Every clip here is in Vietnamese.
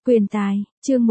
Quyền tài, chương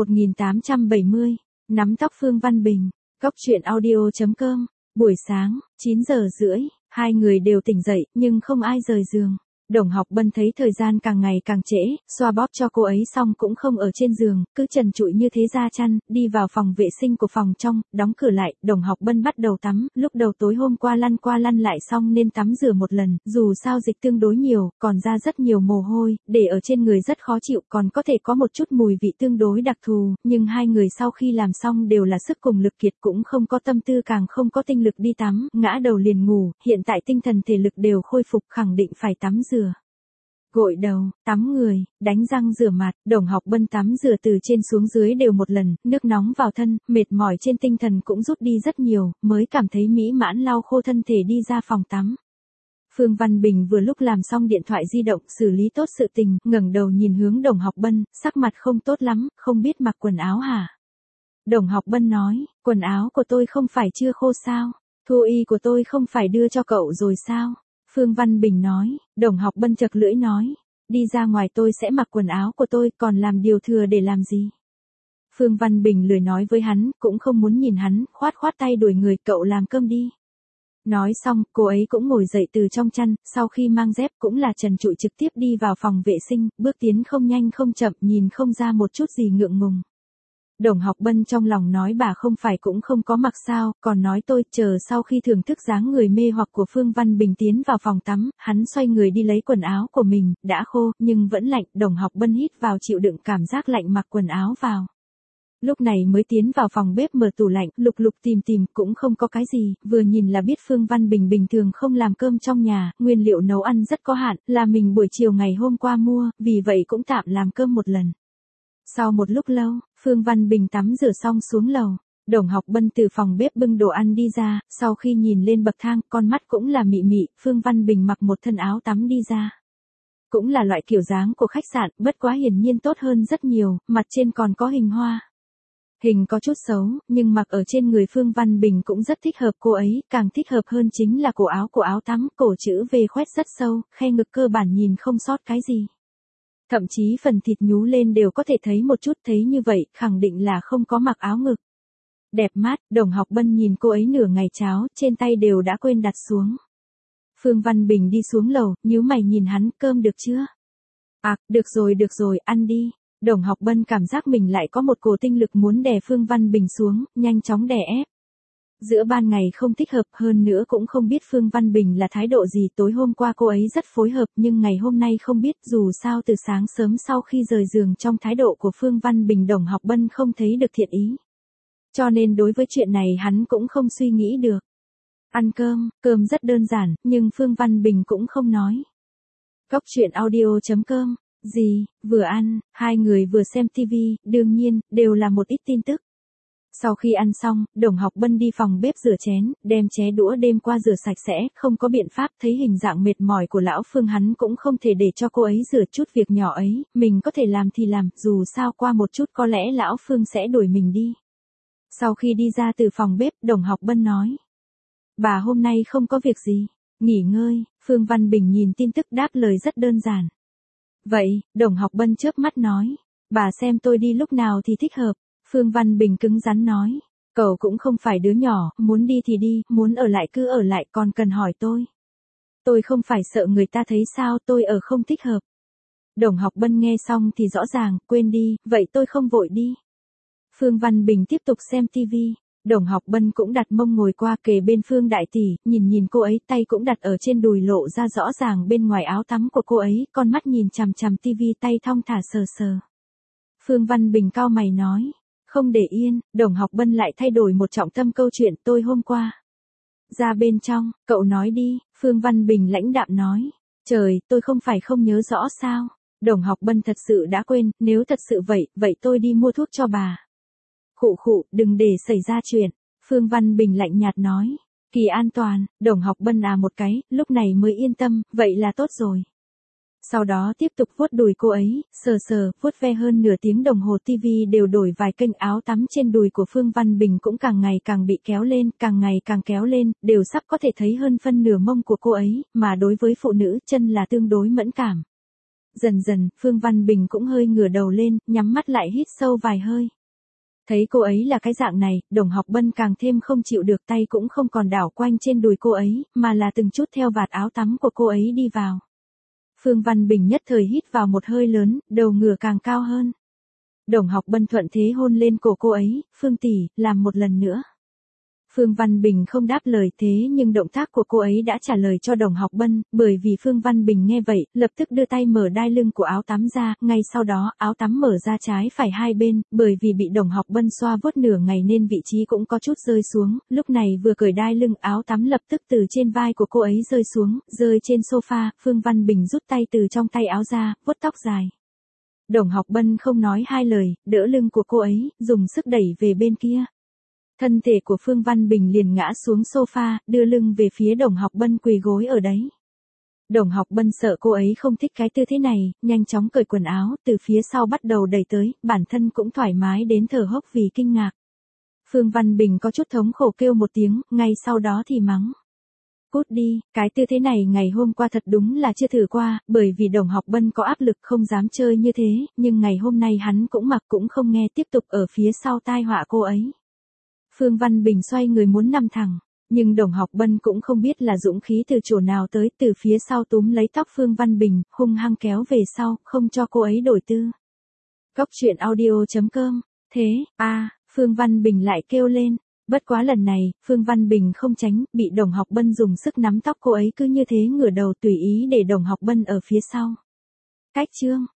1870, nắm tóc Phương Văn Bình, Cóc truyện audio.com, buổi sáng, 9 giờ rưỡi, hai người đều tỉnh dậy, nhưng không ai rời giường. Đồng Học Bân thấy thời gian càng ngày càng trễ, xoa bóp cho cô ấy xong cũng không ở trên giường, cứ trần trụi như thế ra chăn, đi vào phòng vệ sinh của phòng trong, đóng cửa lại, Đồng Học Bân bắt đầu tắm, lúc đầu tối hôm qua lăn lại xong nên tắm rửa một lần, dù sao dịch tương đối nhiều, còn ra rất nhiều mồ hôi, để ở trên người rất khó chịu, còn có thể có một chút mùi vị tương đối đặc thù, nhưng hai người sau khi làm xong đều là sức cùng lực kiệt, cũng không có tâm tư càng không có tinh lực đi tắm, ngã đầu liền ngủ, hiện tại tinh thần thể lực đều khôi phục, khẳng định phải tắm rửa. Gội đầu, tắm người, đánh răng rửa mặt, Đồng Học Bân tắm rửa từ trên xuống dưới đều một lần, nước nóng vào thân, mệt mỏi trên tinh thần cũng rút đi rất nhiều, mới cảm thấy mỹ mãn lau khô thân thể đi ra phòng tắm. Phương Văn Bình vừa lúc làm xong điện thoại di động, xử lý tốt sự tình, ngẩng đầu nhìn hướng Đồng Học Bân, sắc mặt không tốt lắm, không biết mặc quần áo hả? Đồng Học Bân nói, quần áo của tôi không phải chưa khô sao? Thu y của tôi không phải đưa cho cậu rồi sao? Phương Văn Bình nói, Đồng Học Bân chật lưỡi nói, đi ra ngoài tôi sẽ mặc quần áo của tôi, còn làm điều thừa để làm gì? Phương Văn Bình lười nói với hắn, cũng không muốn nhìn hắn, khoát tay đuổi người, cậu làm cơm đi. Nói xong, cô ấy cũng ngồi dậy từ trong chăn, sau khi mang dép cũng là trần trụi trực tiếp đi vào phòng vệ sinh, bước tiến không nhanh không chậm, nhìn không ra một chút gì ngượng ngùng. Đồng Học Bân trong lòng nói bà không phải cũng không có mặc sao, còn nói tôi, chờ sau khi thưởng thức dáng người mê hoặc của Phương Văn Bình tiến vào phòng tắm, hắn xoay người đi lấy quần áo của mình, đã khô, nhưng vẫn lạnh, Đồng Học Bân hít vào chịu đựng cảm giác lạnh mặc quần áo vào. Lúc này mới tiến vào phòng bếp mở tủ lạnh, lục tìm, cũng không có cái gì, vừa nhìn là biết Phương Văn Bình bình thường không làm cơm trong nhà, nguyên liệu nấu ăn rất có hạn, là mình buổi chiều ngày hôm qua mua, vì vậy cũng tạm làm cơm một lần. Sau một lúc lâu, Phương Văn Bình tắm rửa xong xuống lầu, Đồng Học Bân từ phòng bếp bưng đồ ăn đi ra, sau khi nhìn lên bậc thang, con mắt cũng là mị mị, Phương Văn Bình mặc một thân áo tắm đi ra. Cũng là loại kiểu dáng của khách sạn, bất quá hiển nhiên tốt hơn rất nhiều, mặt trên còn có hình hoa. Hình có chút xấu, nhưng mặc ở trên người Phương Văn Bình cũng rất thích hợp cô ấy, càng thích hợp hơn chính là cổ áo tắm, cổ chữ V khoét rất sâu, khe ngực cơ bản nhìn không sót cái gì. Thậm chí phần thịt nhú lên đều có thể thấy một chút, thấy như vậy, khẳng định là không có mặc áo ngực. Đẹp mắt, Đồng Học Bân nhìn cô ấy nửa ngày cháo, trên tay đều đã quên đặt xuống. Phương Văn Bình đi xuống lầu, nhíu mày nhìn hắn, cơm được chưa? À, được rồi, ăn đi. Đồng Học Bân cảm giác mình lại có một cổ tinh lực muốn đè Phương Văn Bình xuống, nhanh chóng đè ép. Giữa ban ngày không thích hợp, hơn nữa cũng không biết Phương Văn Bình là thái độ gì, tối hôm qua cô ấy rất phối hợp nhưng ngày hôm nay không biết, dù sao từ sáng sớm sau khi rời giường trong thái độ của Phương Văn Bình Đồng Học Bân không thấy được thiện ý. Cho nên đối với chuyện này hắn cũng không suy nghĩ được. Ăn cơm rất đơn giản, nhưng Phương Văn Bình cũng không nói. Cóc truyện audio.com, gì, vừa ăn, hai người vừa xem tivi, đương nhiên, đều là một ít tin tức. Sau khi ăn xong, Đồng Học Bân đi phòng bếp rửa chén, đem ché đũa đêm qua rửa sạch sẽ, không có biện pháp, thấy hình dạng mệt mỏi của lão Phương hắn cũng không thể để cho cô ấy rửa chút việc nhỏ ấy, mình có thể làm thì làm, dù sao qua một chút có lẽ lão Phương sẽ đuổi mình đi. Sau khi đi ra từ phòng bếp, Đồng Học Bân nói, bà hôm nay không có việc gì, nghỉ ngơi, Phương Văn Bình nhìn tin tức đáp lời rất đơn giản. Vậy, Đồng Học Bân chớp mắt nói, bà xem tôi đi lúc nào thì thích hợp. Phương Văn Bình cứng rắn nói, cậu cũng không phải đứa nhỏ, muốn đi thì đi, muốn ở lại cứ ở lại, còn cần hỏi tôi. Tôi không phải sợ người ta thấy sao, tôi ở không thích hợp. Đồng Học Bân nghe xong thì rõ ràng, quên đi, vậy tôi không vội đi. Phương Văn Bình tiếp tục xem tivi, Đồng Học Bân cũng đặt mông ngồi qua kề bên Phương Đại Tỷ, nhìn cô ấy, tay cũng đặt ở trên đùi lộ ra rõ ràng bên ngoài áo tắm của cô ấy, con mắt nhìn chằm tivi, tay thong thả sờ. Phương Văn Bình cau mày nói, không để yên, Đồng Học Bân lại thay đổi một trọng tâm câu chuyện, tôi hôm qua. Ra bên trong, cậu nói đi, Phương Văn Bình lãnh đạm nói, trời, tôi không phải không nhớ rõ sao, Đồng Học Bân thật sự đã quên, nếu thật sự vậy tôi đi mua thuốc cho bà. Khụ, đừng để xảy ra chuyện, Phương Văn Bình lạnh nhạt nói, kỳ an toàn, Đồng Học Bân một cái, lúc này mới yên tâm, vậy là tốt rồi. Sau đó tiếp tục vuốt đùi cô ấy, sờ, vuốt ve hơn nửa tiếng đồng hồ, tivi đều đổi vài kênh, áo tắm trên đùi của Phương Văn Bình cũng càng ngày càng bị kéo lên, càng ngày càng kéo lên, đều sắp có thể thấy hơn phân nửa mông của cô ấy, mà đối với phụ nữ, chân là tương đối mẫn cảm. Dần dần, Phương Văn Bình cũng hơi ngửa đầu lên, nhắm mắt lại hít sâu vài hơi. Thấy cô ấy là cái dạng này, Đồng Học Bân càng thêm không chịu được, tay cũng không còn đảo quanh trên đùi cô ấy, mà là từng chút theo vạt áo tắm của cô ấy đi vào. Phương Văn Bình nhất thời hít vào một hơi lớn, đầu ngửa càng cao hơn. Đồng Học Bân thuận thế hôn lên cổ cô ấy, Phương tỷ, làm một lần nữa. Phương Văn Bình không đáp lời, thế nhưng động tác của cô ấy đã trả lời cho Đồng Học Bân, bởi vì Phương Văn Bình nghe vậy, lập tức đưa tay mở đai lưng của áo tắm ra, ngay sau đó, áo tắm mở ra trái phải hai bên, bởi vì bị Đồng Học Bân xoa vuốt nửa ngày nên vị trí cũng có chút rơi xuống, lúc này vừa cởi đai lưng, áo tắm lập tức từ trên vai của cô ấy rơi xuống, rơi trên sofa, Phương Văn Bình rút tay từ trong tay áo ra, vuốt tóc dài. Đồng Học Bân không nói hai lời, đỡ lưng của cô ấy, dùng sức đẩy về bên kia. Thân thể của Phương Văn Bình liền ngã xuống sofa, đưa lưng về phía Đồng Học Bân quỳ gối ở đấy. Đồng Học Bân sợ cô ấy không thích cái tư thế này, nhanh chóng cởi quần áo, từ phía sau bắt đầu đẩy tới, bản thân cũng thoải mái đến thở hốc vì kinh ngạc. Phương Văn Bình có chút thống khổ kêu một tiếng, ngay sau đó thì mắng. Cút đi, cái tư thế này ngày hôm qua thật đúng là chưa thử qua, bởi vì Đồng Học Bân có áp lực không dám chơi như thế, nhưng ngày hôm nay hắn cũng mặc cũng không nghe, tiếp tục ở phía sau tai họa cô ấy. Phương Văn Bình xoay người muốn nằm thẳng, nhưng Đồng Học Bân cũng không biết là dũng khí từ chỗ nào tới, từ phía sau túm lấy tóc Phương Văn Bình, hung hăng kéo về sau, không cho cô ấy đổi tư. Cóc truyện audio.com, thế, Phương Văn Bình lại kêu lên, bất quá lần này, Phương Văn Bình không tránh, bị Đồng Học Bân dùng sức nắm tóc cô ấy cứ như thế ngửa đầu tùy ý để Đồng Học Bân ở phía sau. Cách chương